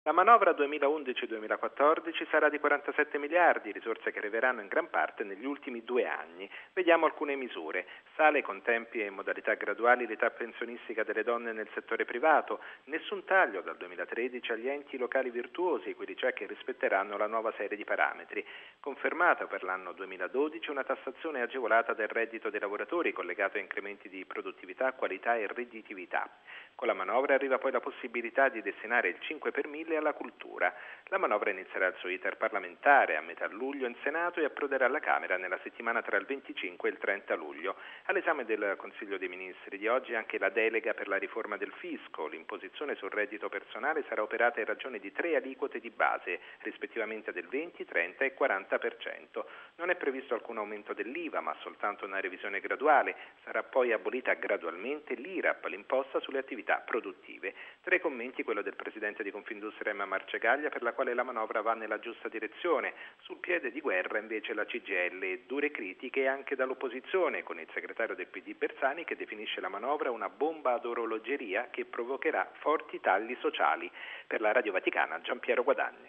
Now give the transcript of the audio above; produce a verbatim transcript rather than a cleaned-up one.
La manovra duemilaundici duemilaquattordici sarà di quarantasette miliardi, risorse che arriveranno in gran parte negli ultimi due anni. Vediamo alcune misure. Sale con tempi e modalità graduali l'età pensionistica delle donne nel settore privato. Nessun taglio dal duemilatredici agli enti locali virtuosi, quelli cioè che rispetteranno la nuova serie di parametri. Confermata per l'anno duemiladodici una tassazione agevolata del reddito dei lavoratori collegato a incrementi di produttività, qualità e redditività. Con la manovra arriva poi la possibilità di destinare il cinque per mille alla cultura. La manovra inizierà il suo iter parlamentare a metà luglio in Senato e approderà alla Camera nella settimana tra il venticinque e il trenta luglio. All'esame del Consiglio dei Ministri di oggi anche la delega per la riforma del fisco. L'imposizione sul reddito personale sarà operata in ragione di tre aliquote di base, rispettivamente del venti, trenta e quaranta per cento. Non è previsto alcun aumento dell'I V A, ma soltanto una revisione graduale. Sarà poi abolita gradualmente l'I R A P, l'imposta sulle attività produttive. Tra i commenti quello del presidente di Confindustria Emma Marcegaglia, per la quale la manovra va nella giusta direzione. Sul piede di guerra invece la C G I L e dure critiche anche dall'opposizione, con il segretario del P D Bersani che definisce la manovra una bomba ad orologeria che provocherà forti tagli sociali. Per la Radio Vaticana, Giampiero Guadagni.